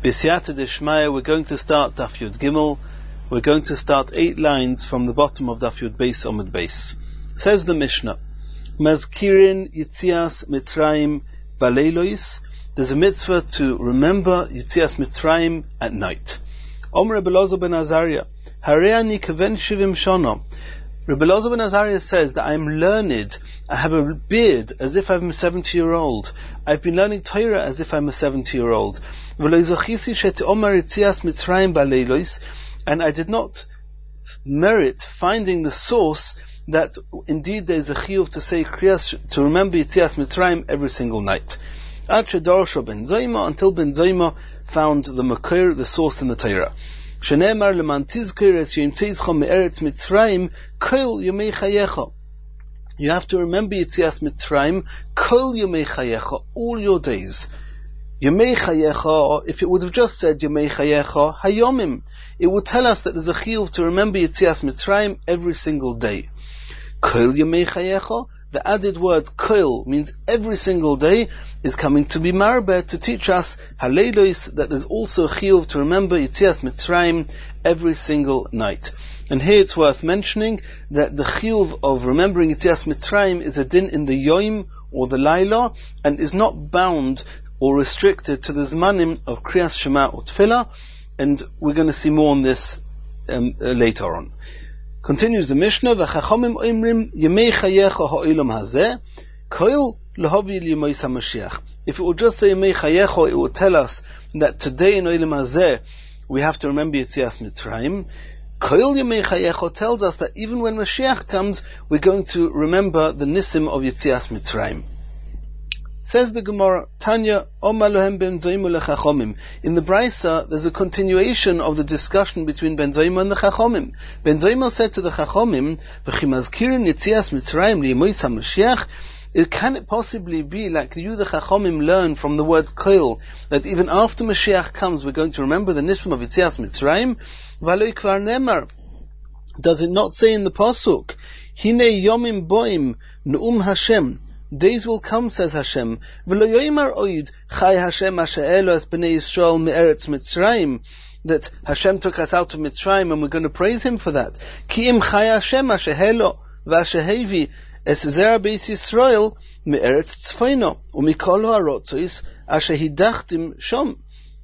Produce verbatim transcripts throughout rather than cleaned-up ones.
B'siyata Deshmaya, we're going to start Daf Yud Gimel. We're going to start eight lines from the bottom of Daf Yud Beis Amud Beis. Says the Mishnah, Mazkirin Yitzias Mitzrayim Baleilois. There's a mitzvah to remember Yitzias Mitzrayim at night. Omer Rebbe Elazar ben Azariah, Hareani Kaven Shivim Shana. Rebbe Elazar ben Azariah says that I'm learned, I have a beard as if I'm a seventy year old. I've been learning Torah as if I'm a seventy year old. And I did not merit finding the source that indeed there is a chiyuv to say kriyas, to remember Yitzias Mitzrayim every single night. Until Ben Zoyma found the makir, the source in the Torah. Shenemar leman tizkir es yimtzeizcha me'eretz Mitzrayim kol yomei chayecha. You have to remember Yitzias Mitzrayim kol yomei chayecha, all your days. Yomei chayecha, if it would have just said Yomei chayecha hayomim, it would tell us that there's a chiyuv to remember Yitzias Mitzrayim every single day. Kol yomei chayecha, the added word kol means every single day, is coming to be marbeh to teach us haleilos, that there's also a chiyuv to remember Yitzias Mitzrayim every single night. And here it's worth mentioning that the chiyuv of remembering Yitzias Mitzrayim is a din in the yom or the laila, and is not bound or restricted to the zmanim of kriyas shema or tefillah, and we're going to see more on this um, uh, later on. Continues the Mishnah, V'chachomim oimrim yemei chayecha ha'olam hazeh kol lehavi l'yemei HaMashiach. If it would just say yemei chayecha, it would tell us that today in olam hazeh we have to remember Yitzias Mitzrayim. Kol yemei chayecha tells us that even when Mashiach comes, we're going to remember the nisim of Yitzias Mitzrayim. Says the Gemara, Tanya, Omalohem ben Zoyim lechachomim. In the Brisa, there's a continuation of the discussion between Ben Zoyim and the Chachomim. Ben Zoyim said to the Chachomim, V'chimazkirin Yitzias Mitzrayim li'yemois HaMashiach. Can it possibly be like you, the Chachomim, learn from the word Kol, that even after Mashiach comes, we're going to remember the Nisim of Yitzias Mitzrayim? V'aloi kvar nemar. Does it not say in the Pasuk, Hine yomim boim nu'um Hashem? Days will come, says Hashem, V'lo yoimar oid chai Hashem asher elo es b'nei Yisrael me'eretz Mitzrayim, that Hashem took us out of Mitzrayim and we're going to praise Him for that. Ki im chai Hashem asher elo v'asher hevi es zera beis Yisrael me'eretz tzfoino u'mikol ha'rotzois asher hidachtim shom.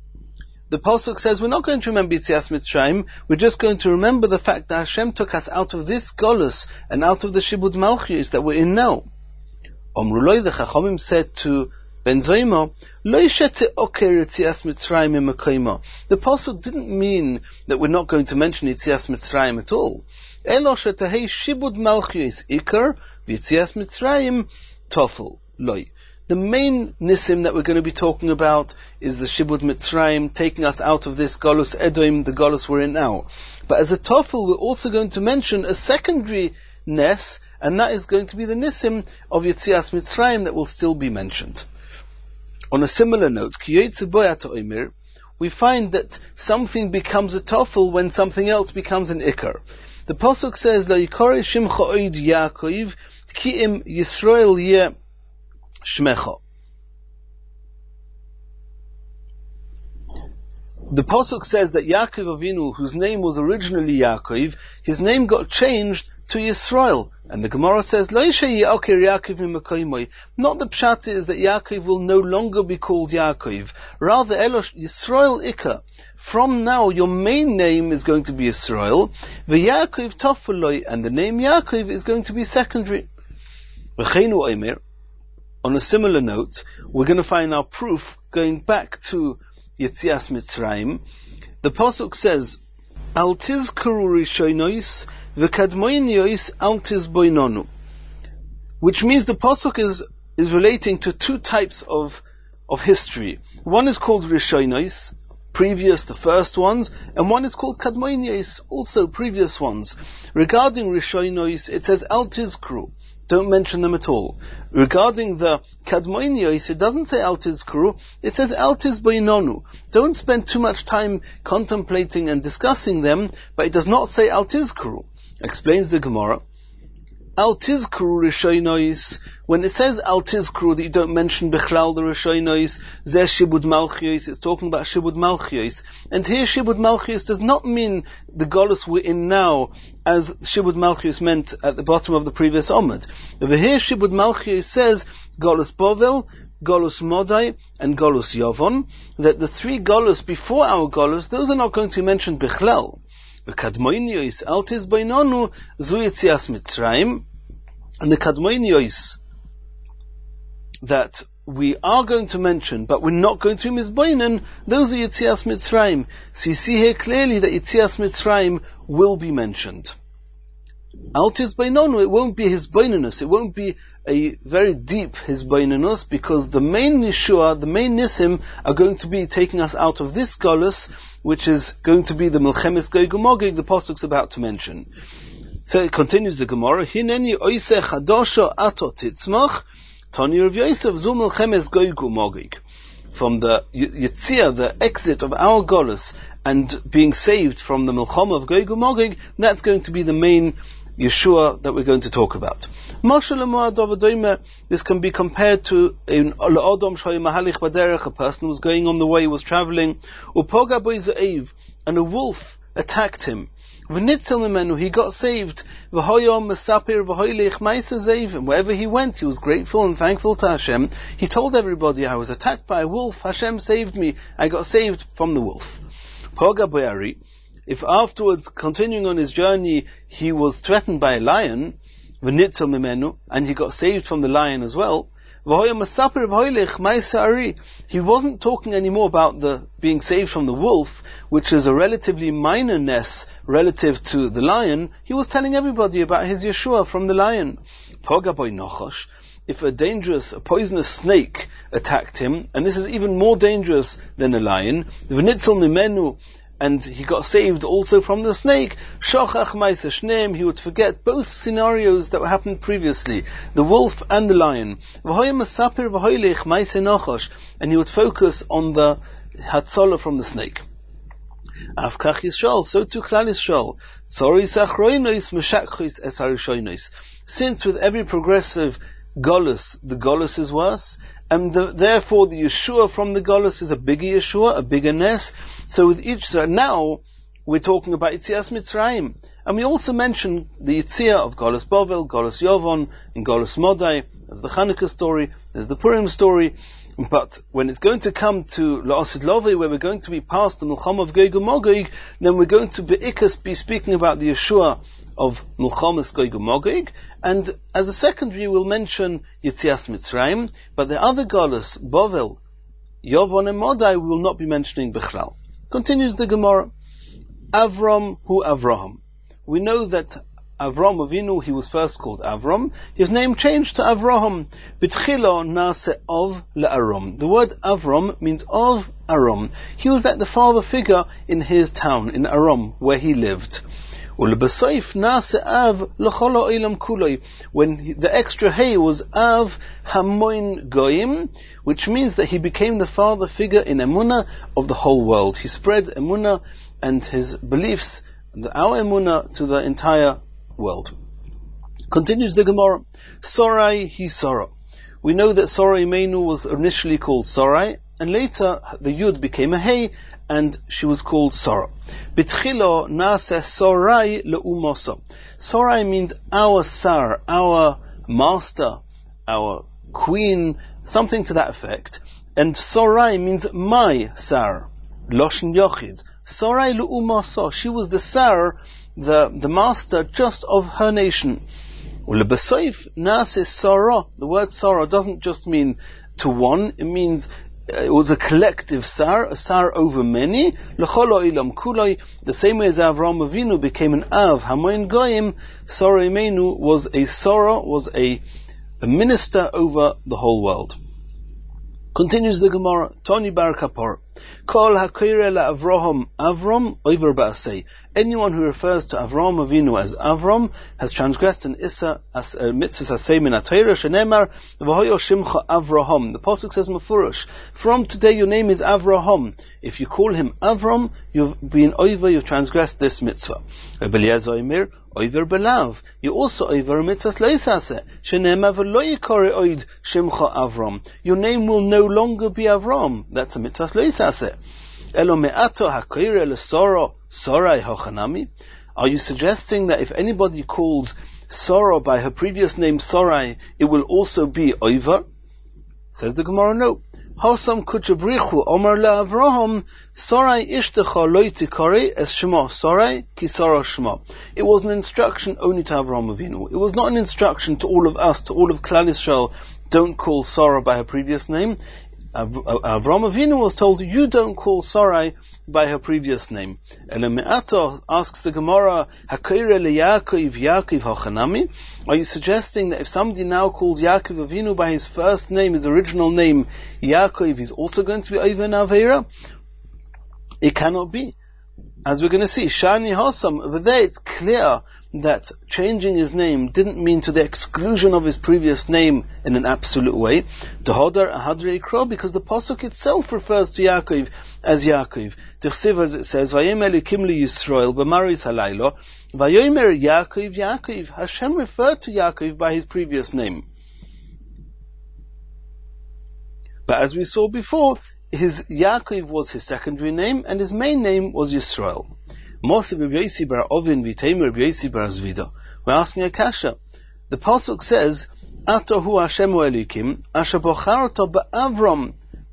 The Pasuk says we're not going to remember Yitzias Mitzrayim, we're just going to remember the fact that Hashem took us out of this golus and out of the Shibud Malchus that we're in now. Omruloi, the Chachomim said to Ben Zoyma, Lo yishete oker Yitzias Mitzrayim imakoimo. The Pasuk didn't mean that we're not going to mention Yitzias Mitzrayim at all. Elo shetahei shibud malchus ikar v'Yitzias Mitzrayim tofel loy. The main nisim that we're going to be talking about is the shibud Mitzrayim, taking us out of this golus Edom, the golus we're in now. But as a tofel, we're also going to mention a secondary nes, and that is going to be the nisim of Yitzias Mitzrayim that will still be mentioned. On a similar note, we find that something becomes a tofel when something else becomes an ikar. The Pasuk says, Lo yikore shimcha oid Yaakov, ki im Yisrael yeh shmecha. The Pasuk says that Yaakov Avinu, whose name was originally Yaakov, his name got changed to Yisrael. And the Gemara says, Lo yishei Yaakov Yaakov mimakoimoi. Not the pshat is that Yaakov will no longer be called Yaakov. Rather, Elosh Yisrael Ika. From now, your main name is going to be Yisrael. V'Yaakov Tofeloi. And the name Yaakov is going to be secondary. V'cheinu oimer. On a similar note, we're going to find our proof going back to Yitzias Mitzrayim. The Pasuk says, Al tizkuru rishonos v'kadmoinios al tizboinonu, which means the Pasuk is, is relating to two types of, of history. One is called rishonos, previous, the first ones, and one is called kadmoinios, also previous ones. Regarding rishonos, it says al tizkuru. Don't mention them at all. Regarding the Kadmoinios, it doesn't say Al Tizkuru, it says Al Tizboinonu. Don't spend too much time contemplating and discussing them, but it does not say Al Tizkuru. Explains the Gemara. Al tizkru rishonos, when it says al tizkru, that you don't mention bichlal the rishonos, zeh shibud malchios, it's talking about shibud malchios. And here shibud malchios does not mean the golus we're in now, as shibud malchios meant at the bottom of the previous omad. Over here shibud malchios says golus bovel, golus modai, and golus yovon, that the three golus before our golus, those are not going to be mentioned bichlal. The kadmoinios al tizbainonu zu yetzias Mitzrayim, and the kadmoinios that we are going to mention, but we're not going to mizbainen, those are Yetzias Mitzrayim. So you see here clearly that Yetzias Mitzrayim will be mentioned. Al tizbainonu, it won't be his bainanus, it won't be a very deep his bainanus, because the main Yeshua, the main Nisim, are going to be taking us out of this golus, which is going to be the Milchemes Gog uMagog, the Pasuk's about to mention. So it continues the Gemara, Hineni oise chadosho ato titzmach, Tani Rav Yosef zu Milchemes Gog uMagog. From the Yetzia, the exit of our golus, and being saved from the Milchama of Gog uMagog, that's going to be the main Yeshua that we're going to talk about. This can be compared to a person who was going on the way, was traveling, and a wolf attacked him. He got saved. And wherever he went, he was grateful and thankful to Hashem. He told everybody, I was attacked by a wolf, Hashem saved me, I got saved from the wolf. If afterwards, continuing on his journey, he was threatened by a lion, and he got saved from the lion as well, he wasn't talking anymore about the being saved from the wolf, which is a relatively minorness relative to the lion. He was telling everybody about his Yeshua from the lion. If a dangerous, a poisonous snake attacked him, and this is even more dangerous than a lion, and he got saved also from the snake, Shochach Maisa Shneim, he would forget both scenarios that happened previously, the wolf and the lion. And he would focus on the Hatzalah from the snake. Avkach Yisrael, so too Klal Yisrael. Since with every progressive Golus, the Golus is worse, and the, therefore the Yeshua from the Golus is a bigger Yeshua, a bigger Nes. So with each, so now we're talking about Yetzias Mitzrayim, and we also mention the Yitzia of Golus Bovel, Golus Yovon, and Golus Modai. There's the Chanukah story, there's the Purim story, but when it's going to come to La'asid Lovei, where we're going to be past the Milchama of Gog uMagog, then we're going to be, be speaking about the Yeshua of Milchamas Gog uMagog, and as a secondary we'll mention Yetzias Mitzrayim, but the other Golus, Bovel, Yovon and Modai, we will not be mentioning Bechlal. Continues the Gemara. Avram hu Avraham. We know that Avram Avinu, he was first called Avram. His name changed to Avraham. B'tchilo nase of le'aram. The word Avram means of Aram. He was like the father figure in his town, in Aram, where he lived. When the extra hay was Av Hamoin Goyim, which means that he became the father figure in Emunah of the whole world. He spread Emunah and his beliefs, our Emunah, to the entire world. Continues the Gemara. Sorai hi Sora. We know that Sorai Meinu was initially called Sorai, and later the Yud became a Hey, and she was called Sora. B'tchilo nase Sorai le'umoso. Sorai means our Sar, our master, our queen, something to that effect. And Sorai means my Sar, Loshen Yochid. Sorai le'umoso. She was the Sar, the, the master just of her nation. Ulebesoif nase Sora. The word Sora doesn't just mean to one, it means it was a collective sar, a sar over many. L'cholo ilam kuloi, the same way as Avraham Avinu became an av, hamoin goyim, Sora Imenu was a Sora, was a, a minister over the whole world. Continues the Gemara, Toni bar Kapor. Kol hakoire la Avraham Avram oiver ba'asei. Anyone who refers to Avram Avinu as Avram has transgressed an issa as a mitzvah asei min ha'Torah shenemar v'hoyo shimcha Avraham. The pasuk says mafurish, from today your name is Avraham. If you call him Avram, you've been over, you've transgressed this mitzvah. Rabbi Eliezer oimer oiver belav. You also over a mitzvah leisase shenemar v'lo yikore oid shimcha Avram. Your name will no longer be Avram. That's a mitzvah leisase. Elo me'ato hakoire l'soro Sarai hochanami. Are you suggesting that if anybody calls Sarah by her previous name Sarai, it will also be oiver? Says the Gemara, no. Hasam kuchabrichu omar la Avraham Sarai ishtecha lo tikare es shema Sarai ki Sarah shema. It was an instruction only to Avraham Avinu. It was not an instruction to all of us, to all of Klal Yisrael. Don't call Sarah by her previous name. Av- Avraham Avinu was told, you don't call Sarai by her previous name. Elemeato asks the Gemara, Hakoire le Yaakov Yaakov hochanami. Are you suggesting that if somebody now calls Yaakov Avinu by his first name, his original name, Yaakov, is also going to be over in Aveira? It cannot be. As we're going to see, Shani Hasam, over there it's clear that changing his name didn't mean to the exclusion of his previous name in an absolute way. Dehodar Ahadre Ikro, because the pasuk itself refers to Yaakov as Yaakov. Tichsiv, as it says, Vayem Elikim li Yisrael b'maris halaylo, Vayomer Yaakov Yaakov. Hashem referred to Yaakov by his previous name. But as we saw before, his Yaakov was his secondary name, and his main name was Yisrael. We're asking a kasha. The pasuk says, Atahu Hashem Elikim, Asher bocharto ba'Avram.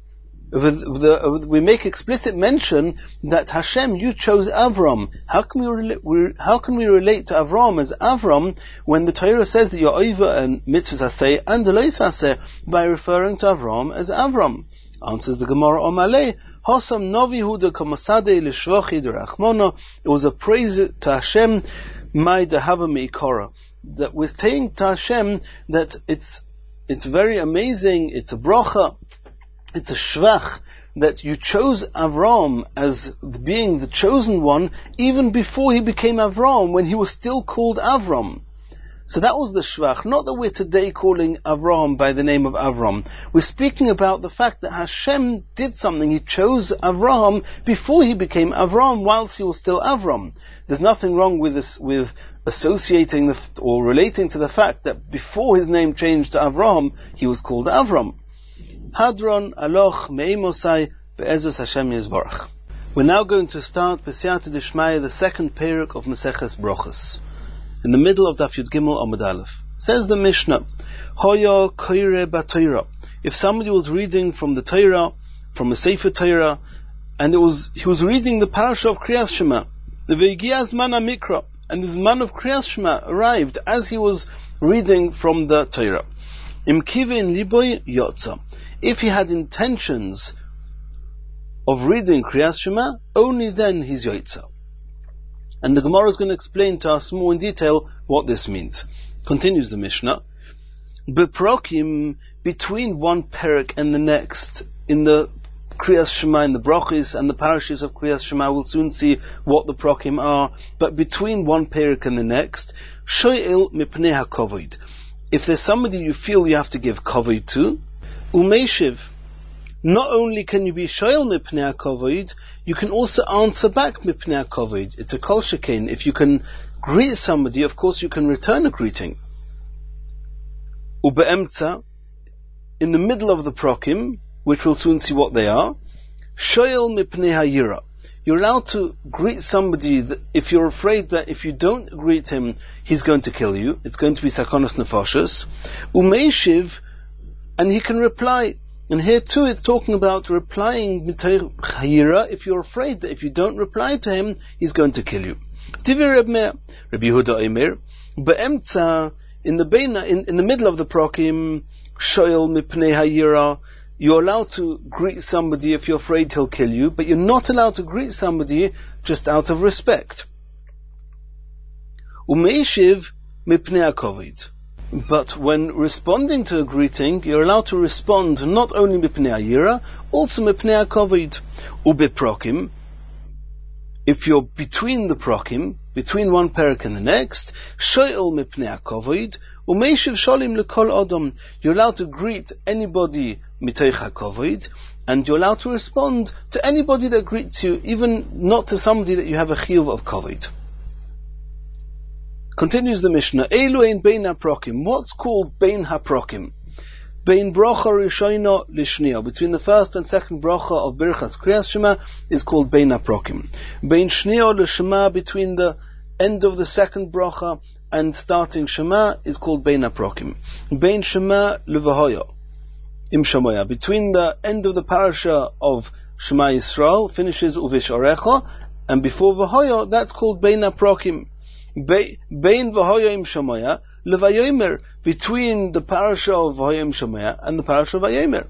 We make explicit mention that Hashem, you chose Avram. How can we, re- how can we relate to Avram as Avram when the Torah says that you're over and mitzvahs aseh and lois aseh by referring to Avram as Avram? Answers the Gemara Omale, Hosam Novi Huda Kamasade Lishvachi Derachmono. It was a praise to Hashem, my Dehava Meikora. That we're saying to Hashem that it's it's very amazing, it's a bracha, it's a shvach, that you chose Avram as being the chosen one even before he became Avram, when he was still called Avram. So that was the shvach, not that we're today calling Avram by the name of Avram. We're speaking about the fact that Hashem did something. He chose Avram before he became Avram, whilst he was still Avram. There's nothing wrong with this, with associating the, or relating to the fact that before his name changed to Avram, he was called Avram. Hadron aloch me'imosai be'ezus Hashem yizbarach. We're now going to start B'siyata Dishmaya, the second perek of Maseches Brochos. In the middle of Daf Yud Gimel Amud Aleph. Says the Mishnah, Hoya koire ba'Torah. If somebody was reading from the Torah, from a Sefer Torah, and it was he was reading the parasha of Kriyas Shema, the V'yigia Zman HaMikra, and the Zman of Kriyas Shema arrived as he was reading from the Torah. Im kivin liboy yotza. If he had intentions of reading Kriyas Shema, only then he's yotza. And the Gemara is going to explain to us more in detail what this means. Continues the Mishnah. Beprokim, between one perek and the next, in the Kriyas Shema, in the Brochis and the parashas of Kriyas Shema, we'll soon see what the prokim are. But between one perek and the next, shoyel mipnei hakovid. If there's somebody you feel you have to give kovid to, umeishiv. Not only can you be shoyel mipnei hakovid, you can also answer back mipnei hakovid. It's a kol shekein. If you can greet somebody, of course you can return a greeting. Ube'emtza, in the middle of the prokim, which we'll soon see what they are, shoyel mipnei hayira. You're allowed to greet somebody that if you're afraid that if you don't greet him, he's going to kill you. It's going to be sakonos nefashos. Umeishiv, and he can reply. And here too it's talking about replying mitoch hayira if you're afraid that if you don't reply to him, he's going to kill you. Tivir Reb Meir, Rabbi Yehuda Omer, be'emtza, in the beina, in, in the middle of the prokim, shoyel mipnei hayira, you're allowed to greet somebody if you're afraid he'll kill you, but you're not allowed to greet somebody just out of respect. Umeishiv mipnei hakovid. But when responding to a greeting, you're allowed to respond not only mipnei ayira, also mipnei hakovid. Ubeprokim, if you're between the prokim, between one parak and the next, shoyel mipnei hakovid, umeishiv sholim lekol adam, you're allowed to greet anybody mitoich hakovid, and you're allowed to respond to anybody that greets you, even not to somebody that you have a chiyuv of kovid. Continues the Mishnah, Eilu ein bein haprokim. What's called bein haprokim? Bein brocha rishono lishniya. Between the first and second brocha of Birchas Kriyas Shema is called bein haprokim. Bein shniya lishema, between the end of the second brocha and starting Shema, is called bein haprokim. Bein Shema levahoya. Im Shamoya, between the end of the parasha of Shema Yisrael finishes Uvish Orecha, and before Vahoya, that's called Bein HaProkim. Bein Vahoya Im Shamoya Levayomer, between the parasha of Vahoya Im Shamoya and the parasha of Vayomer.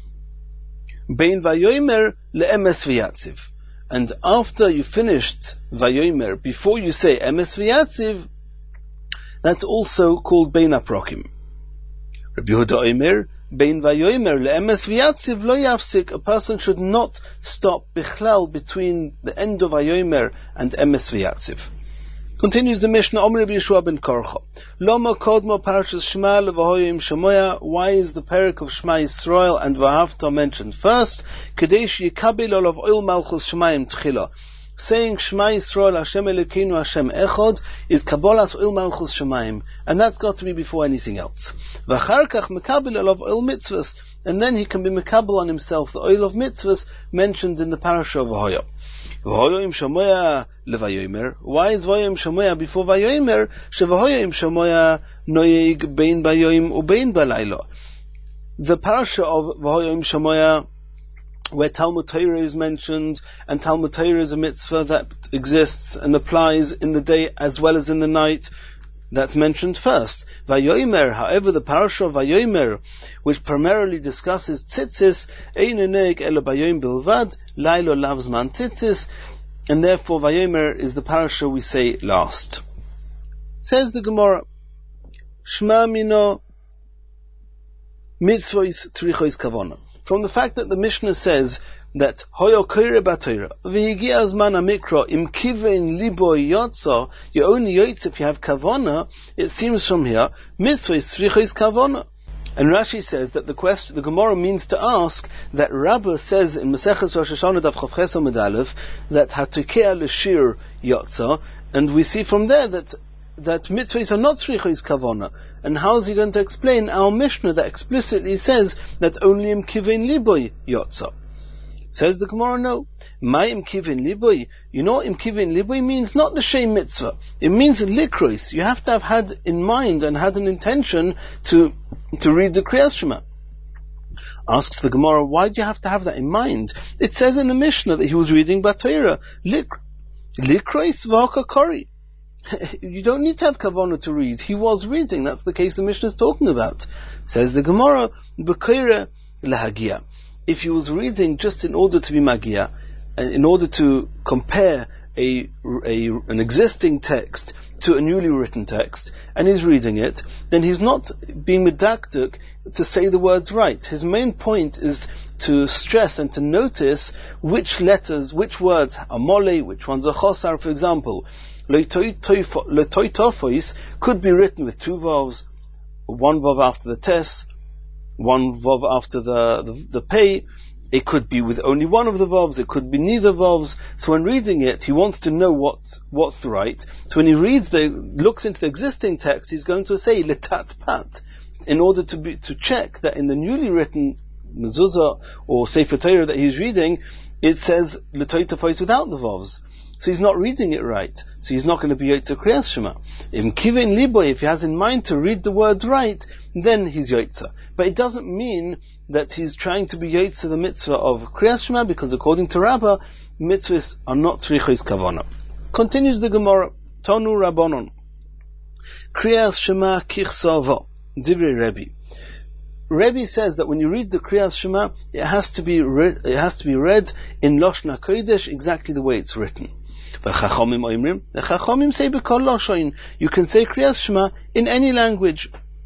Bein Vayomer leEmes V'Yatziv, and after you finished Vayomer, before you say Emes V'Yatziv, that's also called Bein HaProkim. Rabbi Yehuda Omer, Bein vayomer le'emes v'yatziv lo yafsik, a person should not stop bichlal between the end of vayomer and emes v'yatziv. Continues the Mishnah, Omer Rabbi Yeshua ben Korcha, Loma kodmo parashas Shema levahoya im shamoya, why is the parak of Shema Yisrael and Vahavta mentioned first? Kadesh yikabel olav oil malchus Shemayim tchila. Saying Shema Yisrael Hashem Elokeinu Hashem Echad is Kabbalas Oil Malchus Shemayim, and that's got to be before anything else. V'achar kach mekabel olav oil mitzvahs, and then he can be mekabel on himself the oil of mitzvahs mentioned in the parasha of Vahoya. Vahoya im shamoya levayomer. Why is Vahoya im shamoya before Vayomer? Shevahoya im shamoya noyeg bein bayoim ubein balayla. The parasha of Vahoya im shamoya, where Talmud Torah is mentioned, and Talmud Torah is a mitzvah that exists and applies in the day as well as in the night, that's mentioned first. Vayomer, however, the parasha of Vayomer, which primarily discusses tzitzis, ein eneg ela bayoim bilvad, lailo lavzman tzitzis, and therefore Vayomer is the parasha we say last. Says the Gemara, Shema mino mitzvos tzrichos kavana. From the fact that the Mishnah says that Hoyo Koire Batoira V'higi Azman Amikra Im Kivein Libo Yotza, you only yotz if you have kavana, it seems from here mitzvah is tzrichos kavana. And Rashi says that the question, the Gemara means to ask that Rabbah says in Maseches Rosh Hashanah Daf Chav Ches Amud Aleph that Hatukea L'Shir Yotza, and we see from there that that mitzvahs are not tzrichos kavana. And how is he going to explain our Mishnah that explicitly says that only im kivein liboy yotza? Says the Gemara, no. My im kivein liboy, you know, im kivein liboy means not the shem mitzvah. It means likros. You have to have had in mind and had an intention to to read the Kriyas Shema. Asks the Gemara, why do you have to have that in mind? It says in the Mishnah that he was reading Batoira. Likros v'haka kori. You don't need to have kavanah to read. He was reading. That's the case the Mishnah is talking about. Says the Gemara, B'koire lahagia. If he was reading just in order to be magia, and in order to compare a, a an existing text to a newly written text, and he's reading it, then he's not being medactic to say the words right. His main point is to stress and to notice which letters, which words are mole, which ones are chosar, for example. Letoitophois could be written with two vowels, one vav after the tes, one vav after the, the, the pei. It could be with only one of the vavs, it could be neither vavs. So when reading it, he wants to know what, what's the right. So when he reads the, looks into the existing text, he's going to say letat pat, in order to be, to check that in the newly written mezuzah or Sefer Torah that he's reading, it says letoitophois without the vavs. So he's not reading it right. So he's not going to be Yotze Kriyas Shema. If Kivein Liboy, if he has in mind to read the words right, then he's Yotze. But it doesn't mean that he's trying to be Yotze the mitzvah of Kriyas Shema, because according to Rabbah, mitzvahs are not tzrichos kavana. Continues the Gemara, Tonu Rabbanon. Kriyas Shema kichsava, Divrei Rebbe. Rebbe says that when you read the Kriyas Shema, it has to be read, it has to be read in Lashon HaKodesh exactly the way it's written. The Chachamim say b'kol lashon. You can say Kriyas Shema in any language.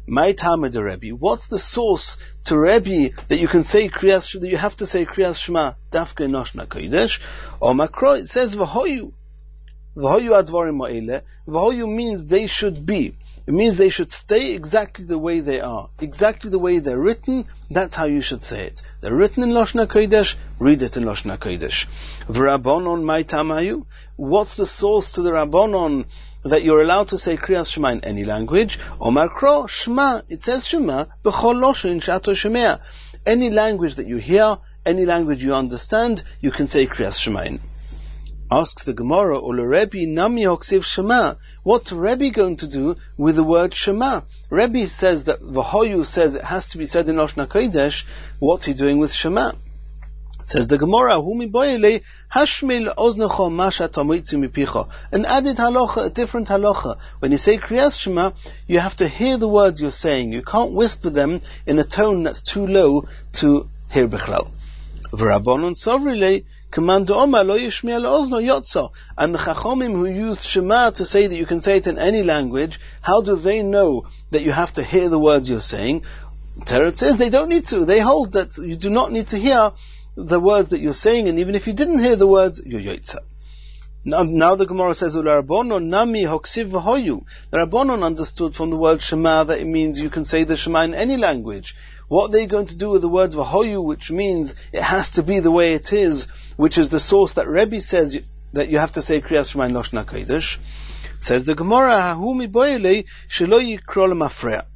My Talmud Rebbe. What's the source to Rebbe that you can say Kriyas, that you have to say Kriyas Shema Dafka in Lashon HaKodesh? Or Makro, it says V'hoyu. V'hoyu advarim ha'ele. V'hoyu means they should be. It means they should stay exactly the way they are, exactly the way they're written. That's how you should say it. They're written in Lashon HaKodesh, read it in Lashon HaKodesh. V'rabbanon mai tamayu. What's the source to the Rabbanon that you're allowed to say Kriyas Shema in any language? Omar Kro, Shema. It says Shema, b'chol loshin shato shemea. Any language that you hear, any language you understand, you can say Kriyas Shema in. Asks the Gemara, Ula Rebbe nami hoksiv Shema. What's Rebbe going to do with the word Shema? Rebbe says that V'hoyu says it has to be said in Lashon HaKodesh. What's he doing with Shema? Says the Gemara, Humi boyle hashmil oznecho masha tamoitzi mipicha. An added halacha, a different halacha. When you say Kriyas Shema, you have to hear the words you're saying. You can't whisper them in a tone that's too low to hear bichlal. V'rabbanon sovrile command Omar lo yishmi'a le'ozno yotza. And the Chachomim who use Shema to say that you can say it in any language, how do they know that you have to hear the words you're saying? Teretz says they don't need to. They hold that you do not need to hear the words that you're saying, and even if you didn't hear the words, you're yotza. Now, now the Gemara says, Rabbanon nami hoksiv v'hoyu. The Rabbanon understood from the word Shema that it means you can say the Shema in any language. What are they going to do with the word v'hoyu, which means it has to be the way it is, which is the source that Rebbe says you, that you have to say Kriyas Shema in Lashon HaKodesh? Says the Gemara, Hahu mi boyle shelo yikro lemafreya.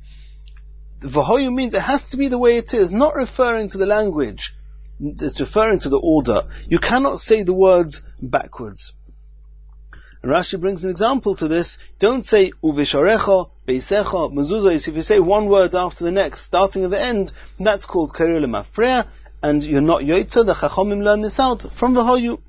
V'hoyu means it has to be the way it is, not referring to the language. It's referring to the order. You cannot say the words backwards. And Rashi brings an example to this. Don't say uvisharecha, beisecha, mezuzos. If you say one word after the next, starting at the end, that's called karil mafreya, and you're not yotza. The Chachomim learn this out from V'hoyu.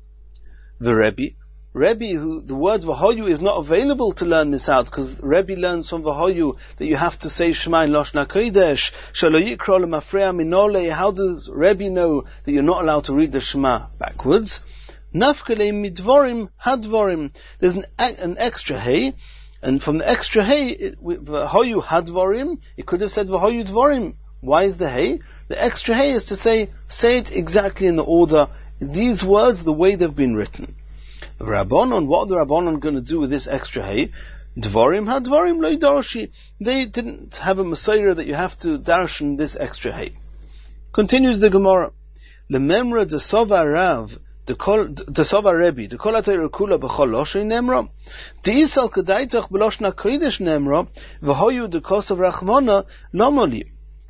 The Rebbe, Rebbe, who the word V'hoyu is not available to learn this out, because Rebbe learns from V'hoyu that you have to say Shema in Lashon HaKodesh. Shelo yikro lemafreya minole. How does Rebbe know that you're not allowed to read the Shema backwards? Nafkele midvorim hadvorim. There's an, an extra hey, and from the extra hey, v'hoyu hadvorim, it could have said v'hoyu dvorim. Why is the hey? The extra hey is to say, say it exactly in the order, these words, the way they've been written. Rabbanon, what are the Rabbanon going to do with this extra hey? Dvorim hadvorim lo darshi. They didn't have a Messiah that you have to darshan this extra hey. Continues the Gemara. Lememra de sova rav. The Sova Rebbe, the Kol HaTorah Kula b'chol loshin nemra, the Yisal Kedaitach b'loshna kodesh nemra, v'hoyu the Kos of Rachmana lomoli.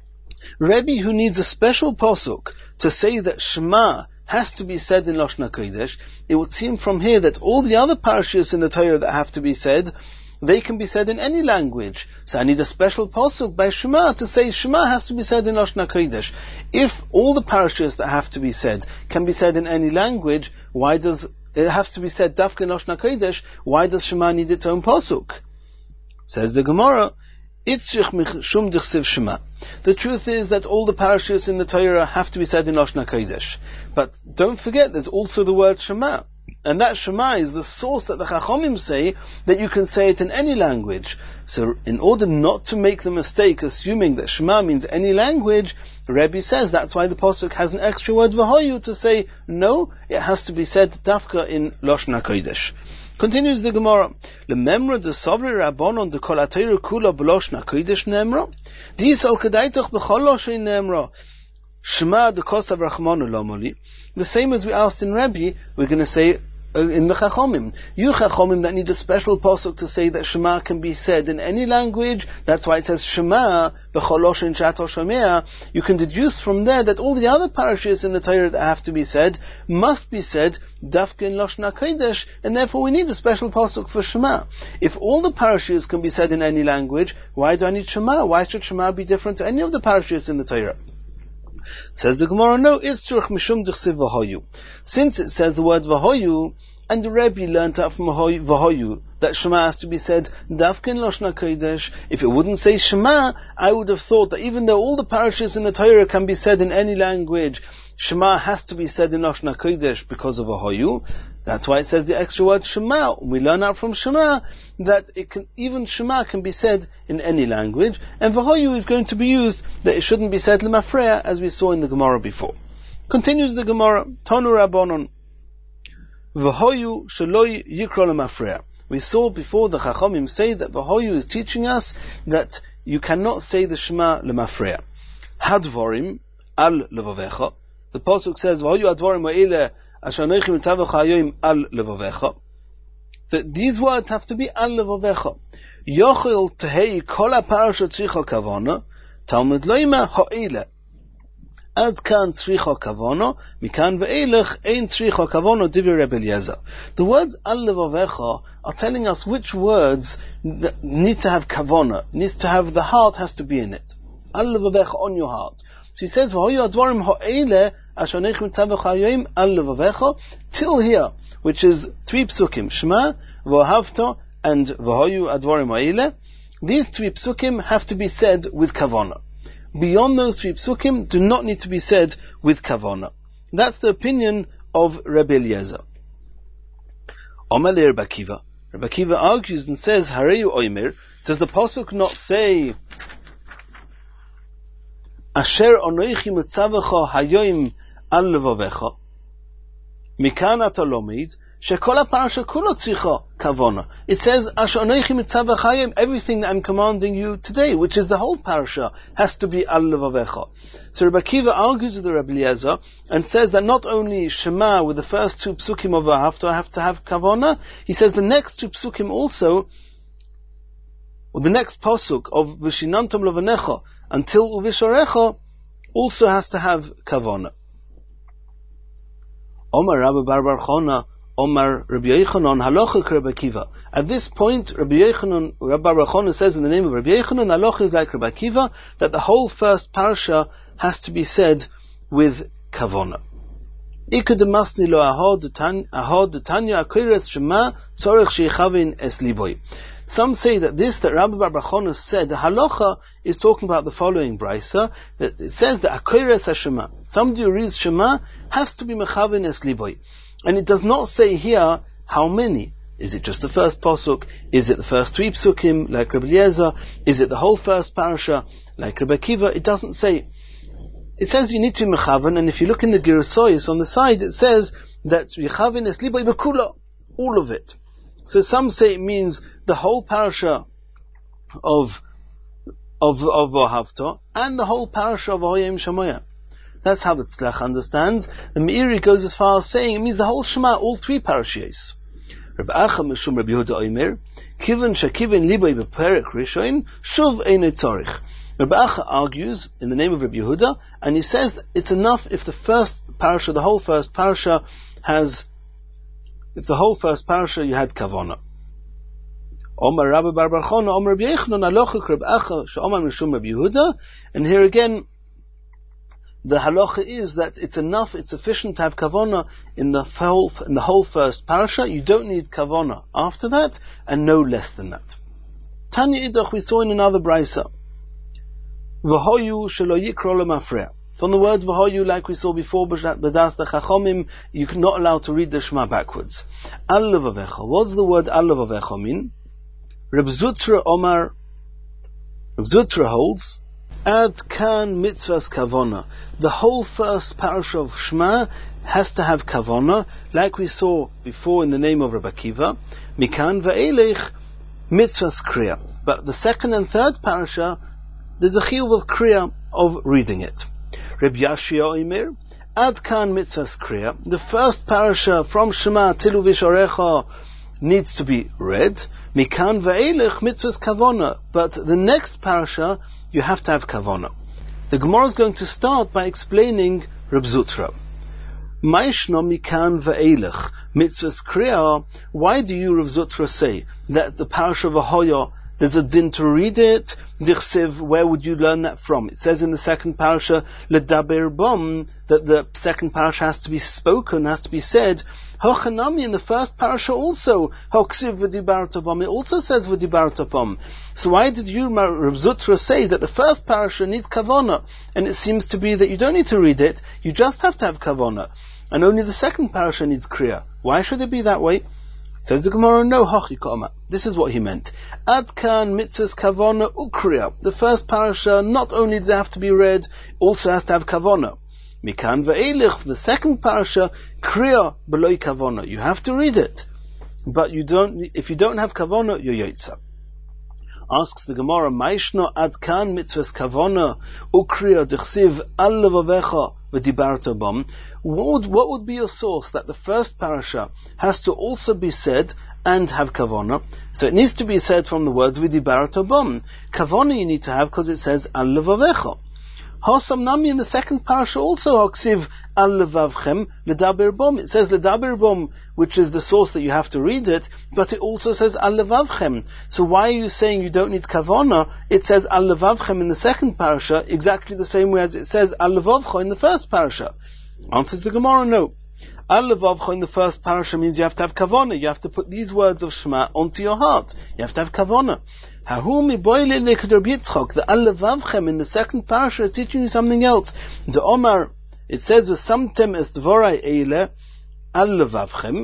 Rebbe, who needs a special posuk to say that Shema has to be said in Lashon HaKodesh, it would seem from here that all the other parashas in the Torah that have to be said, they can be said in any language. So I need a special pasuk by Shema to say Shema has to be said in Lashon HaKodesh. If all the parashas that have to be said can be said in any language, why does it have to be said Dafka in Lashon HaKodesh? Why does Shema need its own pasuk? Says the Gemara, the truth is that all the parashas in the Torah have to be said in Lashon HaKodesh. But don't forget, there's also the word Shema. And that Shema is the source that the Chachomim say that you can say it in any language. So in order not to make the mistake assuming that Shema means any language, Rebbe says that's why the Pasuk has an extra word V'hoyu to say, no, it has to be said Dafka in Lashon HaKodesh. Continues the Gemara. Lememra de Sovri Rabbanon de Kol HaTorah Kula b'Lashon HaKodesh nemra. D'Yisal Kedaitach b'chol loshin nemra. Shema de Kos of Rachmanu lomoli. The same as we asked in Rebbe, we're going to say uh, in the Chachomim. You Chachomim that need a special pasuk to say that Shema can be said in any language. That's why it says Shema b'chol loshin shato shomea. You can deduce from there that all the other parashas in the Torah that have to be said must be said Dafka in Lashon HaKodesh, and therefore we need a special pasuk for Shema. If all the parashas can be said in any language, why do I need Shema? Why should Shema be different to any of the parashas in the Torah? Says the Gemara, no, it's tzurich mishum d'chsiv v'hoyu. Since it says the word v'hoyu, and the Rebbe learnt out from v'hoyu that Shema has to be said Dafka in Lashon HaKodesh. If it wouldn't say Shema, I would have thought that even though all the parashas in the Torah can be said in any language, Shema has to be said in Lashon HaKodesh because of Vahoyu. That's why it says the extra word Shema. We learn out from Shema that it can, even Shema can be said in any language, and Vahoyu is going to be used that it shouldn't be said L'mafreya, as we saw in the Gemara before. Continues the Gemara, Tanu Rabbanon, Vahoyu shaloi yikro L'mafreya. We saw before the Chachamim say that Vahoyu is teaching us that you cannot say the Shema L'mafreya. Hadvorim al levavecha. The pasuk says Vahoyu advorim ha'ele asher anochi mitzavecha hayoim al levavecha. That these words have to be al levavecha. Yochel tehei kol ha'parasha tzricha kavana. Talmud loima ha'ele. Ad kan tzricha kavana. Mikan ve'elech ein tzricha kavana divrei Rebbe Eliezer. The words al levavecha are telling us which words need to have kavana. Needs to have, the heart has to be in it. Al levavecha, on your heart. She says, V'hoyu advarim ha'ele asher anochi mitzavecha hayoim al levavecha, till here, which is three psukim, Shema, V'ahavta, and V'hoyu advarim ha'ele. These three psukim have to be said with kavana. Beyond those three psukim, do not need to be said with kavana. That's the opinion of Rebbe Eliezer. Omar le Rebbe Akiva. Rebbe Akiva argues and says, Hareyu oimer, does the pasuk not say, Asher onoichi mitzavecha hayoim al levavecha, mikan ata lomid, shekol ha'parasha kulo tzricha kavana. It says, Asher onoichi mitzavecha hayoim, everything that I'm commanding you today, which is the whole parasha, has to be al levavecha. So Rebbe Akiva argues with the Rebbe Eliezer, and says that not only Shema with the first two psukim of V'ahavta have to have kavana, he says the next two psukim also, or the next pasuk of V'shinantam levanecha until Uvisharecha also has to have kavana. Omar Rabbi Bar Bar Chona, Omar Rabbi Yochanan, halacha Rabbi Akiva. At this point, Rabbi Yochanan, Rabbi Bar Bar Chona says in the name of Rabbi Yochanan, halacha is like Rabbi Akiva, that the whole first parasha has to be said with kavana. Ikudemasni lo ahod detanya akires shema tzorech sheichavin es liboy. Some say that this, that Rabbi Bar Bar Chona said, the halacha is talking about the following brisa, that it says that Akoires HaShema, somebody who reads Shema has to be Mechavin Es Liboy. And it does not say here how many. Is it just the first pasuk? Is it the first three psukim, like Rebbe Eliezer? Is it the whole first parasha, like Rebbe Akiva? It doesn't say. It says you need to be Mechavin, and if you look in the Girusoyis on the side, it says that Mechavin Es Liboy Bekula, all of it. So some say it means the whole parasha of of of V'ahavta and the whole parasha of V'hoyim Shemoya. That's how the Tzlach understands. The Meiri goes as far as saying it means the whole Shema, all three parashiyos. Rabbi Acha Mishum Rabbi Yehuda Omer, Kiven Shekivin Liboy Beperek Rishon Shuv Ein Tzorich. Rabbi Acha argues in the name of Rabbi Yehuda, and he says that it's enough if the first parasha, the whole first parasha, has. If the whole first parasha you had kavana. Omar Rabbi Bar Bar Chona, Omar Rabbi Yochanan, halacha Rabbi Acha, she'omar mishum Rabbi Yehuda, and here again, the halacha is that it's enough, it's sufficient to have kavana in the whole in the whole first parasha. You don't need kavana after that, and no less than that. Tanya Idach, we saw in another brisa, V'hoyu shelo yikro lemafreya. From the word V'hoyu, like we saw before, B'das the Chachomim, you're not allowed to read the Shema backwards. Al levavecha. What's the word Al levavecha mean? Reb Zutra Omar, Reb Zutra holds, Ad kan mitzvahs kavona. The whole first parasha of Shema has to have kavona, like we saw before in the name of Rabbi Akiva. Mikan ve'elech mitzvahs kriya. But the second and third parasha, there's a chiyuv of kriya of reading it. Reb Yashia Omer, Ad kan mitzvahs kriya. The first parasha from Shema till Uvisharecha needs to be read. Mikan ve'elech mitzvahs kavona. But the next parasha, you have to have kavona. The Gemara is going to start by explaining Reb Zutra. Maishno mikan ve'elech mitzvahs kriya. Why do you, Reb Zutra, say that the parasha of V'hoya, there's a din to read it? Dichsev, where would you learn that from? It says in the second parasha, Ledaber bom, that the second parasha has to be spoken, has to be said. Hochanami in the first parasha also, Hoksiv v'dibarta bom, it also says v'dibarta bom. So why did you, Rav Zutra, say that the first parasha needs kavona, and it seems to be that you don't need to read it, you just have to have kavona, and only the second parasha needs kriya? Why should it be that way? Says the Gemara, no, hachikoma. This is what he meant. Adkan mitzvahs kavona ukriya. The first parasha, not only does it have to be read, also has to have kavona. Mikan ve'elich, the second parasha, kriya below kavona. You have to read it. But you don't, if you don't have kavona, you're yotza. Asks the Gemara, Maishno adkan mitzvahs kavona ukriya dichsiv al levavecha v'dibarta bom. What would, what would be your source that the first parasha has to also be said and have kavona? So it needs to be said from the words v'dibarta bom. Kavona you need to have because it says al levavecha. Hosam nami in the second parasha also hoksiv al levavchem ledaber bom. It says ledaber bom, which is the source that you have to read it, but it also says al levavchem. So why are you saying you don't need kavona? It says al levavchem in the second parasha exactly the same way as it says al levavcha in the first parasha. Answers the Gemara, no. Al levavcha in the first parasha means you have to have kavona. You have to put these words of Shema onto your heart. You have to have kavona. The al levavchem in the second parasha is teaching you something else. The Omar, it says, "V'samtem es dvorai eile al levavchem."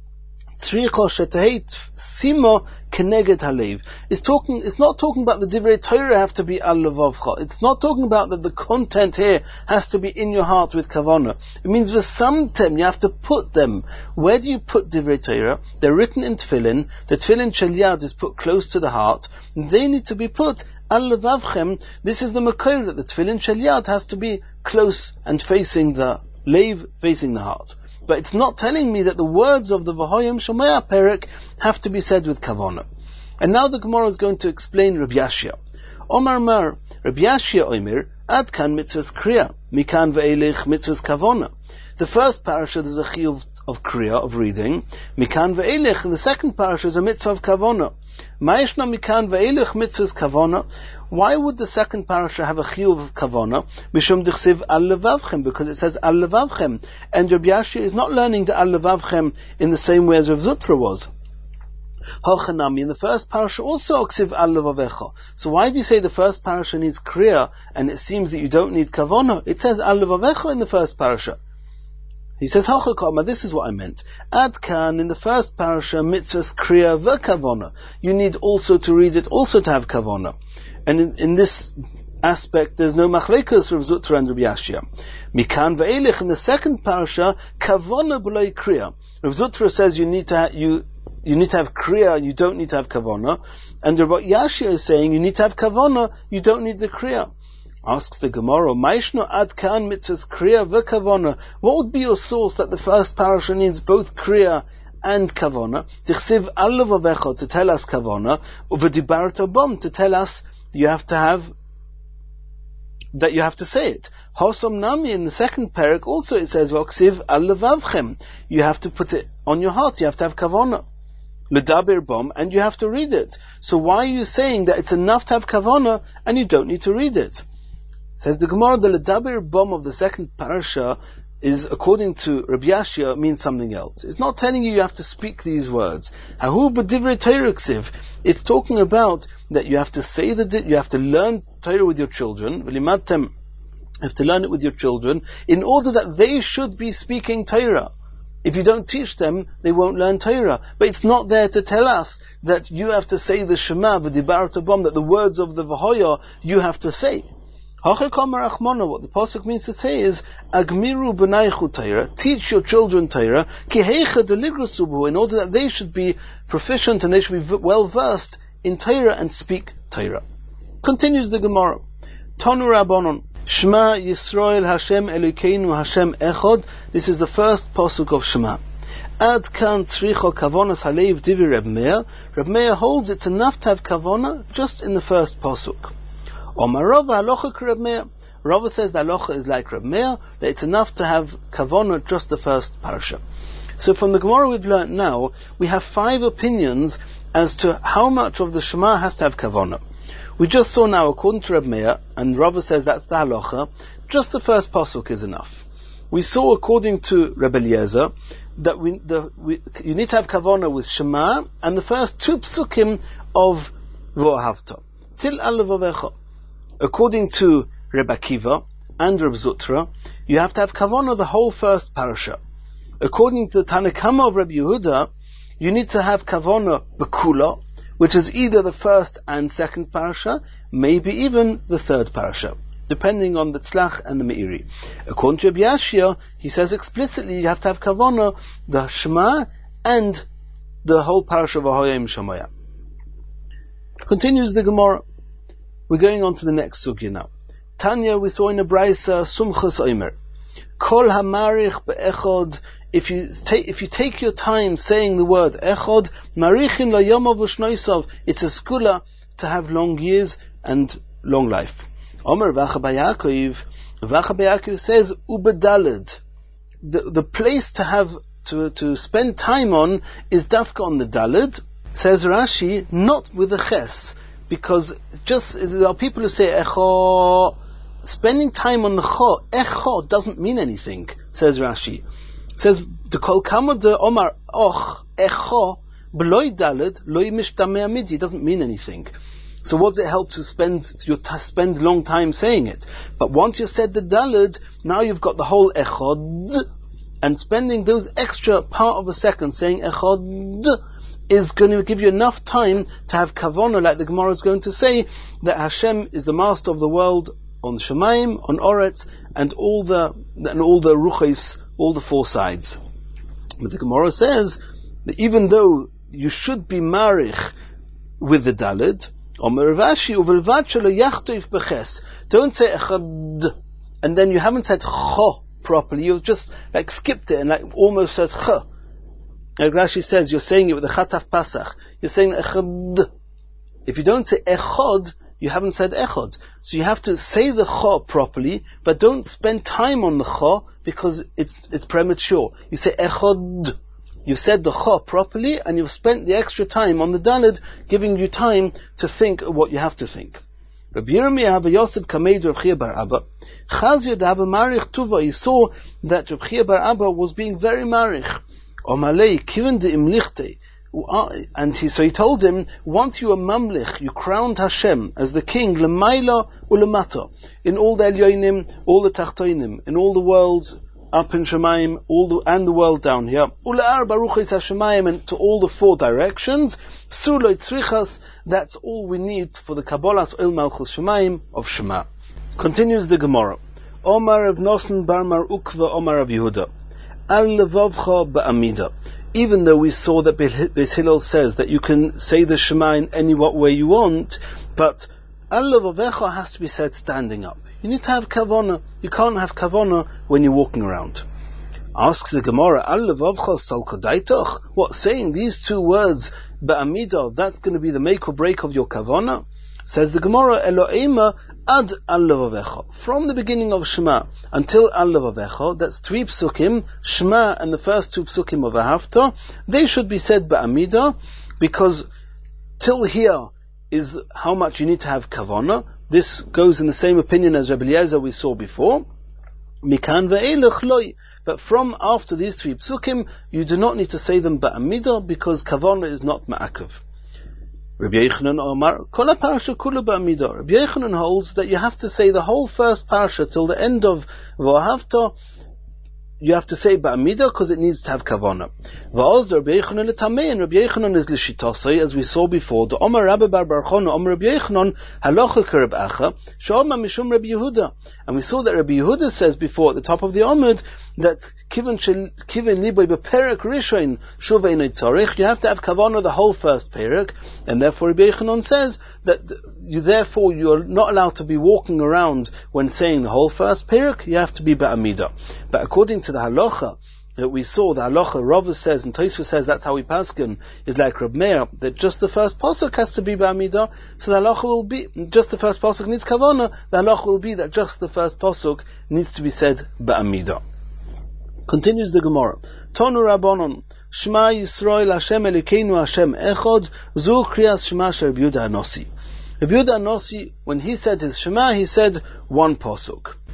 Simo keneged halev. It's talking. It's not talking about the divrei Torah have to be al levavcha. It's not talking about that the content here has to be in your heart with kavana. It means v'samtem. You have to put them. Where do you put divrei Torah? They're written in tefillin. The tefillin shel yad is put close to the heart. They need to be put al levavchem. This is the makor that the tefillin shel yad has to be close and facing the lev, facing the heart. But it's not telling me that the words of the V'hoyim Shomea Perek have to be said with kavana. And now the Gemara is going to explain Rabbi Yashia. Omar Mar, Rabbi Yashia Omer, Adkan mitzvahs kriya, mikan ve'elich mitzvahs kavana. The first parasha there's a chiyuv of kriya, of reading. Mikan ve'elich, and the second parasha is a mitzvah of kavana. Ma'ishna mikan ve'elich mitzvahs kavana. Why would the second parasha have a chiyuv of kavana? Mishum dichsiv al levavchem, because it says al levavchem. And Rabbi Yashia is not learning the al levavchem in the same way as Rav Zutra was. Hochanami, in the first parasha also ksiv al levavecha. So why do you say the first parasha needs kriya, and it seems that you don't need kavana? It says al levavecha in the first parasha. He says, Hachakama, this is what I meant. Adkan, in the first parasha, mitzvahs kriya v'kavona. You need also to read it, also to have kavona. And in, in this aspect, there's no machlekas Rav Zutra and Rabbi Yashia. Mikan ve'elich, in the second parasha, kavona b'loi kriya. Rav Zutra says you need to ha- you you need to have kriya, you don't need to have kavona. And Rabbi Yashia is saying you need to have kavona, you don't need the kriya. Asks the Gemara, Maishno adkan mitzvahs kriya v'kavona. What would be your source that the first parasha needs both kriya and kavona? Tichsiv al levavecha, to tell us kavona, uv'dibarta bom, to tell us you have to have, that you have to say it. Hosom nami, in the second parak also it says, V'oksiv al levavchem. You have to put it on your heart, you have to have kavona. Ledaber bom, and you have to read it. So why are you saying that it's enough to have kavona and you don't need to read it? Says the Gemara, the ledaber bom of the second parasha is, according to Rabbi Yashia, means something else. It's not telling you you have to speak these words. Hahu b'divrei Torah ksiv. It's talking about that you have to say the, you have to learn Torah with your children. V'limadtem, you have to learn it with your children in order that they should be speaking Torah. If you don't teach them, they won't learn Torah. But it's not there to tell us that you have to say the Shema v'dibarta bom, that the words of the V'hoya you have to say. What the pasuk means to say is, Agmiru b'naichu Torah, teach your children Torah, ki heicha deligrasubu, in order that they should be proficient and they should be well versed in Torah and speak Torah. Continues the Gemara. Tonu Rabbanon, Shema Yisrael Hashem Elokeinu Hashem Echad. This is the first pasuk of Shema. Ad kan tzricha kavonas halev divi Reb Meir. Reb Meir holds it's enough to have kavona just in the first pasuk. Omar Rava halacha Reb Meir. Rava says the halacha is like Reb Meir, that it's enough to have kavona just the first parasha. So from the Gemara we've learnt now, we have five opinions as to how much of the Shema has to have kavona. We just saw now, according to Reb Meir, and Rava says that's the halacha, just the first pasuk is enough. We saw, according to Rebbe Eliezer, that we, the, we, you need to have kavanah with Shema and the first two psukim of V'ahavta. Til al levavecha. According to Rebbe Akiva and Rebbe Zutra, you have to have kavanah the whole first parasha. According to the Tanakama of Rebbe Yehuda, you need to have kavanah bekula, which is either the first and second parasha, maybe even the third parasha, depending on the Tzlach and the Meiri. According to Rabbi Yashia, he says explicitly you have to have kavanah, the Shema, and the whole parasha of Ahoyim Shemaya. Continues the Gemara. We're going on to the next sugya now. Tanya, we saw in a Braisa, Sumchas Omer. Kol hamarich be'echod. If you take if you take your time saying the word echod, marichin la yamav u'shnoisav, it's a skula to have long years and long life. Omer Vacha Bayakov, Vacha Bayakov says ubedaled. The the place to have to to spend time on is dafka on the daled. Says Rashi, not with the ches, because just there are people who say echo. Spending time on the cho, echo doesn't mean anything. Says Rashi. Says the kol kama de omar och echo beloy daled loy mishtamei midi doesn't mean anything. So what does it help to spend you t- spend long time saying it? But once you said the daled, now you've got the whole echod, and spending those extra part of a second saying echod is going to give you enough time to have kavanah, like the Gemara is going to say, that Hashem is the master of the world on Shemaim, on Oretz, and all the and all the ruchos, all the four sides. But the Gemara says that even though you should be marich with the daled, don't say echad, and then you haven't said cho properly. You've just like skipped it and like almost said ch. Like Rashi says, you're saying it with the chataf pasach. You're saying echad. If you don't say echad, you haven't said echad. So you have to say the cho properly, but don't spend time on the cho because it's it's premature. You say echad. You've said the cho properly, and you've spent the extra time on the daled, giving you time to think what you have to think. Rabbi Yirmiyah Rabbi Yosef Kameid Rav Chia bar Abba Chazia Dava Marich Tuva. He saw that Rav Chia bar Abba was being very marich. Omalei Kiven de Imlichte. And he, so he told him, once you are mamlich, you crowned Hashem as the king, lemaila ulemata, in all the elyonim, all the tachtoinim, in all the worlds up in Shemaim, all the, and the world down here, ule'ar baruchis hashemayim, and to all the four directions, suloi tzrichas, that's all we need for the Kabbalas il malchus Shemaim of Shema. Continues the Gemara. Omar of Nosson bar Mar Ukva Omar of Yehuda, al levavcha ba'amida. Even though we saw that Beis Hillel says that you can say the Shema in any what way you want, but al levavecha has to be said standing up. You need to have kavanah. You can't have kavanah when you're walking around. Asks the Gemara, al levavcha sal kodaitoch. What, saying these two words ba'amida, that's going to be the make or break of your kavanah? Says the Gemara, Elo'ema ad al levavecha. From the beginning of Shema until al levavecha, that's three psukim, Shema and the first two psukim of V'ahavta, they should be said ba'amida, because till here is how much you need to have kavanah. This goes in the same opinion as Rebbe Eliezer we saw before. Mikan ve'elech loy. But from after these three psukim, you do not need to say them ba'amida, because kavanah is not ma'akav. Rabbi Yochanan Omar, Kol parasha kula ba'amida. Rabbi Yochanan holds that you have to say the whole first parasha till the end of V'ahavta. You have to say ba'amida because it needs to have kavanah. Va'oz Rabbi Yochanan letamei, and Rabbi Yochanan is l'shitosei, as we saw before. The Omar Rabbi bar bar Chona, Omar Rabbi Yochanan halacha kereb acha, she'omar mishum Rabbi Yehuda. And we saw that Rabbi Yehuda says before at the top of the Omid that kiven kiven liboy beperek rishon shuvei neitzorich. You have to have kavanah the whole first perek, and therefore Rabbi Yochanan says that you therefore you are not allowed to be walking around when saying the whole first perek. You have to be ba'amida. But according to the halacha that we saw, the halacha Rava says and Tosfos says that's how we paskin, is like Reb Meir, that just the first pasuk has to be ba'amida. So the halacha will be just the first pasuk needs kavanah. The halacha will be that just the first pasuk needs to be said ba'amida. Continues the Gemara. Tonu Rabbanon, Shema Yisrael Hashem Elokeinu Hashem Echad, Zu Kriyas Shema Shel Rabbi Yehuda Hanossi. Rabbi Yehuda Hanossi, when he said his Shema, he said one pasuk.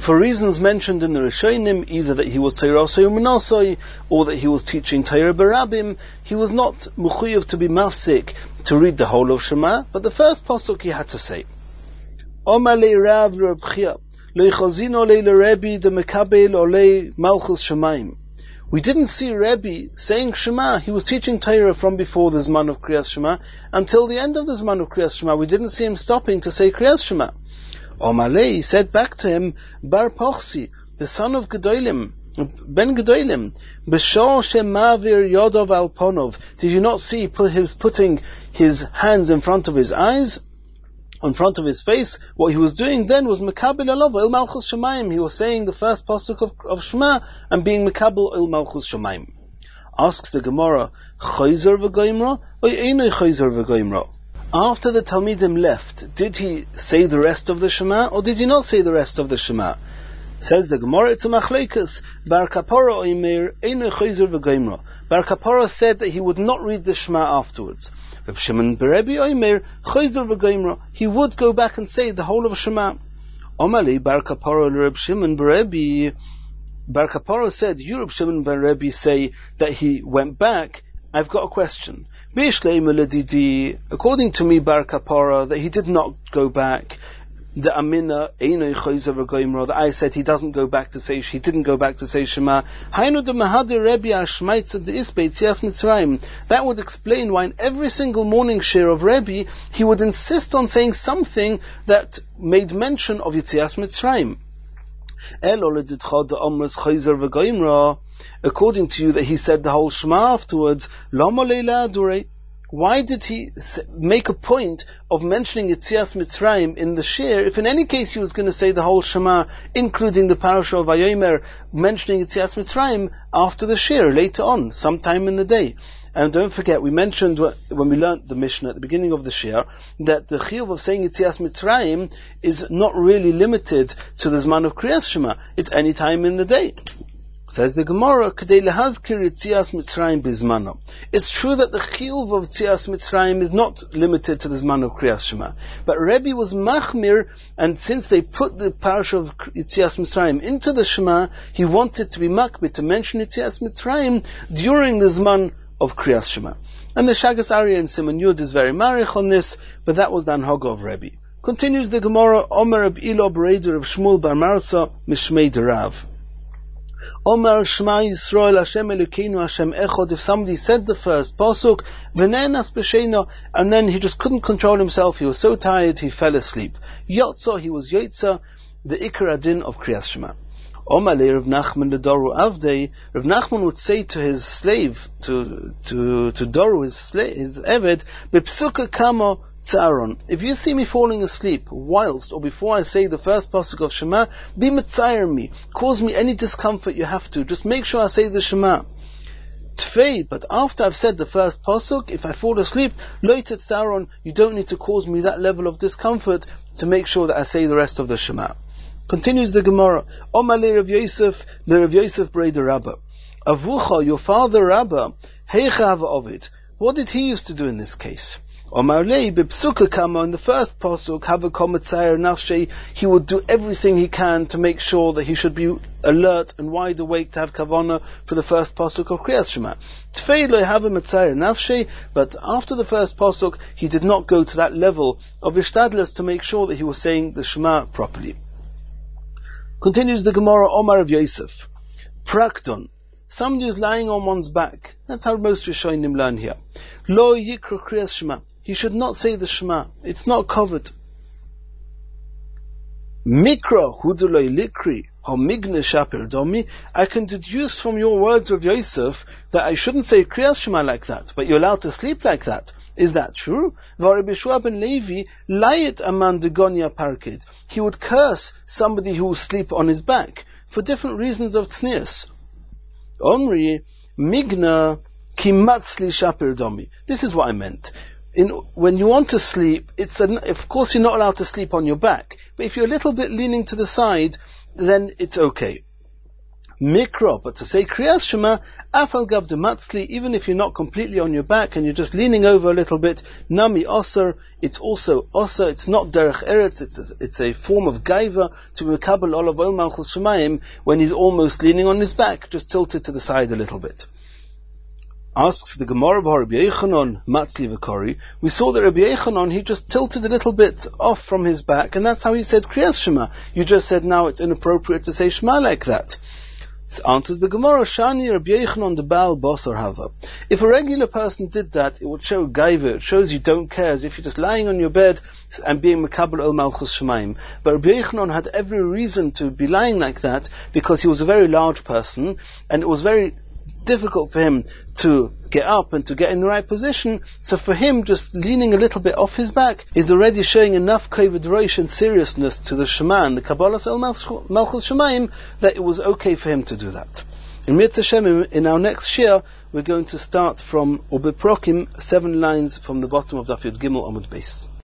for reasons mentioned in the Rishonim, either that he was Torah U'Menosoi, or that he was teaching Torah Barabim, he was not Mechuyev to be mafsik to read the whole of Shema, but the first pasuk he had to say. Omar le Rav le Reb Chia, le Chazino le le Rebbe de Mekabel ole Malchus Shemaim. We didn't see Rebbe saying Shema. He was teaching Torah from before the Zman of Kriyas Shema until the end of the Zman of Kriyas Shema. We didn't see him stopping to say Kriyas Shema. Omalei said back to him, Bar Pochsi, the son of Gedolim, Ben Gedolim, B'shor shemavir yodov al ponov. Did you not see put his putting his hands in front of his eyes, in front of his face? What he was doing then was Mekabel Alov Il Malchus Shemaim. He was saying the first pasuk of, of Shema and being Mekabel Il Malchus Shemaim. Asks the Gemara, Chayzer v'goimra or Einoi Chayzer v'goimra? After the Talmidim left, did he say the rest of the Shema or did he not say the rest of the Shema? Says the Gemara, it's a machleikus. Bar Kapara oimer Einoi Chayzer v'goimra. Bar Kapara said that he would not read the Shema afterwards. Reb Shimon Berebi oimer Chayzer v'goimra. He would go back and say the whole of Shema. Omali Bar Kapara Reb Shimon Berebi. Bar Kapara said, you Reb Shimon Berebi say that he went back. I've got a question. According to me, Bar Kapara, that he did not go back. The Amina Einoi Chayzer v'goimra, that I said he doesn't go back to say, he didn't go back to say Shema. Hainu de Mahadir Rebbe Ashmaitz de Isbei Tzias Mitzrayim. That would explain why in every single morning share of Rebbe he would insist on saying something that made mention of Yitzias Mitzrayim. According to you, that he said the whole Shema afterwards. Why did he make a point of mentioning Yitzias Mitzrayim in the shir, if in any case he was going to say the whole Shema, including the parasha of Vayomer, mentioning Yitzias Mitzrayim after the shir, later on, sometime in the day? And don't forget, we mentioned when we learnt the Mishnah at the beginning of the shir, that the chiyuv of saying Yitzias Mitzrayim is not really limited to the Zman of Kriyas Shema. It's any time in the day. Says the Gemara, K'dei lehazkir Yitzias Mitzrayim bizmano. It's true that the chiyuv of Yitzias Mitzrayim is not limited to the Zman of Kriyas Shema. But Rebbe was machmir, and since they put the parasha of Yitzias Mitzrayim into the Shema, he wanted to be makbid to mention Yitzias Mitzrayim during the Zman of Kriyas Shema. And the Shagas Aryeh and Simon Yud is very marich on this, but that was the Anhaga of Rebbe. Continues the Gemara, Omer Reb Ilo Bereider of Shmuel Bar Marsa, Mishmei Derav. Omer Shema Yisrael Hashem Elokeinu Hashem Echad. If somebody said the first pasuk, V'nenas b'sheino, and then he just couldn't control himself, he was so tired, he fell asleep. Yotza, he was Yotza, the Ikar Adin of Kriyas Shema. Omale Rav Nachman the Doru Avdei. Rav Nachman would say to his slave, to to to Doru, his slave, his Eved, Bepsuka Kamo Tzaron. If you see me falling asleep whilst or before I say the first pasuk of Shema, be mitzayer me, cause me any discomfort you have to. Just make sure I say the Shema. Tfei, but after I've said the first pasuk, if I fall asleep, loitet tzaron, you don't need to cause me that level of discomfort to make sure that I say the rest of the Shema. Continues the Gemara, Omar le Rav Yosef, le Rav Yosef Breder Rabba. Avucha, your father Rabba, heicha hava ovid. What did he used to do in this case? Omar le b'psuka kama, in the first pasuk, hava komatzayer nafshei, he would do everything he can to make sure that he should be alert and wide awake to have kavanah for the first pasuk of Kriyas Shema. Tfei lo hava matzayer nafshei, but after the first pasuk, he did not go to that level of ishtadlus to make sure that he was saying the Shema properly. Continues the Gemara, Omar of Yosef. Prakton. Somebody is lying on one's back. That's how most Rishonim learn here. Lo yikra kriyas Shema. He should not say the Shema. It's not covered. Mikra huduloi likri homigne shapir domi. I can deduce from your words of Yosef that I shouldn't say kriyas Shema like that, but you're allowed to sleep like that. Is that true? V'Rabbi ben Levi layit aman degonia parkid. He would curse somebody who will sleep on his back for different reasons of tznius. Omri migna kimatzli shapir domi. This is what I meant. In, when you want to sleep, it's a, of course you're not allowed to sleep on your back, but if you're a little bit leaning to the side, then it's okay. Mikra, but to say Kriyas Shema, Afal Gav de Matzli, even if you're not completely on your back and you're just leaning over a little bit, Nami Osir, it's also Osir, it's not Derech Eretz, it's a, it's a form of Gaiva to Mekabel Olav El Malchus Shemayim when he's almost leaning on his back, just tilted to the side a little bit. Asks the Gemara of Rabbi Yochanan, Matzli v'Kori, we saw that Rabbi Yochanan, he just tilted a little bit off from his back, and that's how he said Kriyas Shema. You just said now it's inappropriate to say Shema like that. Answers the Gemara, Shani Rabbi Yochanan the Baal Basar Hava. If a regular person did that, it would show gaiva, it shows you don't care, as if you're just lying on your bed and being Mekabel El Malchus Shemaim. But Rabbi Yochanan had every reason to be lying like that, because he was a very large person, and it was very difficult for him to get up and to get in the right position. So for him, just leaning a little bit off his back is already showing enough kavod roish and seriousness to the Shema and the Kabbalas El Malchus Shemaim that it was okay for him to do that. In Mirz Hashem, in our next shir, we're going to start from Ubeprokim, seven lines from the bottom of Daf Yud Gimel Amud Beis.